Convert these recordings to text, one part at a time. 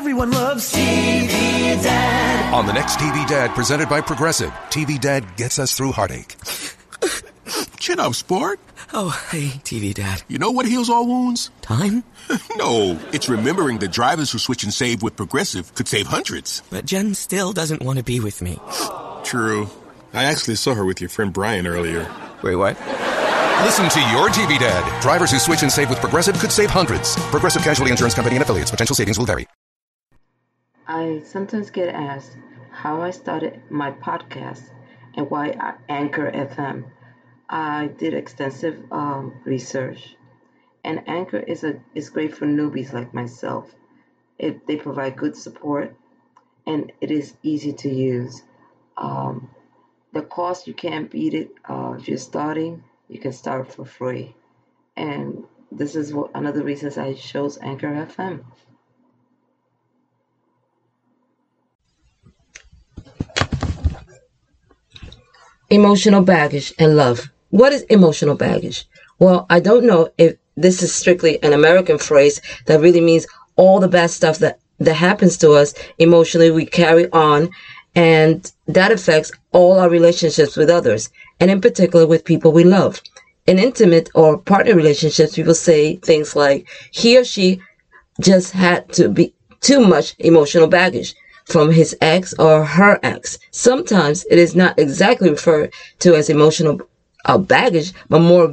Everyone loves TV Dad. On the next TV Dad, presented by Progressive, TV Dad gets us through heartache. Chin up, sport. Oh, hey, TV Dad. You know what heals all wounds? Time? No, it's remembering that drivers who switch and save with Progressive could save hundreds. But Jen still doesn't want to be with me. True. I actually saw her with your friend Brian earlier. Wait, what? Listen to your TV Dad. Drivers who switch and save with Progressive could save hundreds. Progressive Casualty Insurance Company and affiliates. Potential savings will vary. I sometimes get asked how I started my podcast and why I Anchor FM. I did extensive research, and Anchor is great for newbies like myself. They provide good support, and it is easy to use. The cost, you can't beat it. If you're starting, you can start for free, and this is one of the reasons I chose Anchor FM. Emotional baggage and love. What is emotional baggage? Well, I don't know if this is strictly an American phrase that really means all the bad stuff that happens to us emotionally we carry on, and that affects all our relationships with others, and in particular with people we love. In intimate or partner relationships, people say things like, he or she just had to be too much emotional baggage from his ex or her ex. Sometimes it is not exactly referred to as emotional baggage, but more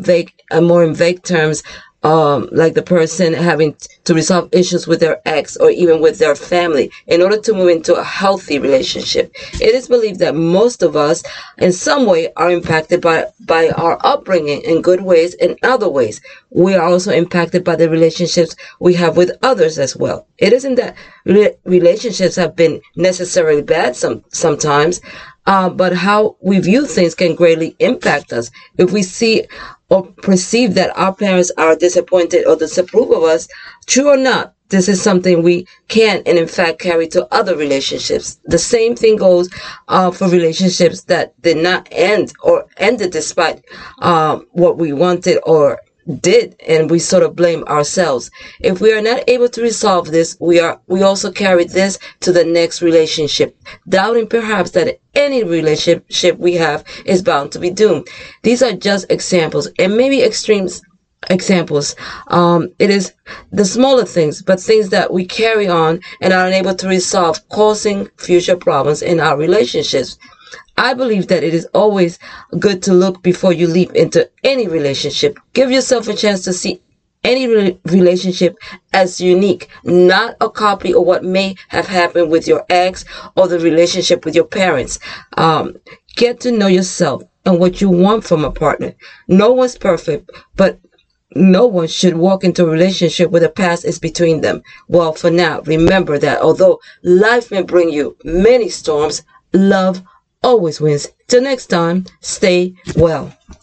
in vague terms, like the person having to resolve issues with their ex or even with their family in order to move into a healthy relationship. It is believed that most of us in some way are impacted by our upbringing in good ways and other ways. We are also impacted by the relationships we have with others as well. It isn't that relationships have been necessarily bad sometimes, but how we view things can greatly impact us. If we see or perceive that our parents are disappointed or disapprove of us, true or not, this is something we can and in fact carry to other relationships. The same thing goes for relationships that did not end or ended despite what we wanted or did, and we sort of blame ourselves. If we are not able to resolve this, we also carry this to the next relationship, doubting perhaps that any relationship we have is bound to be doomed. These are just examples, and maybe extreme examples. It is the smaller things, but things that we carry on and are unable to resolve, causing future problems in our relationships. I believe that it is always good to look before you leap into any relationship. Give yourself a chance to see any relationship as unique, not a copy of what may have happened with your ex or the relationship with your parents. Get to know yourself and what you want from a partner. No one's perfect, but no one should walk into a relationship where the past is between them. Well, for now, remember that although life may bring you many storms, love always wins. Till next time, stay well.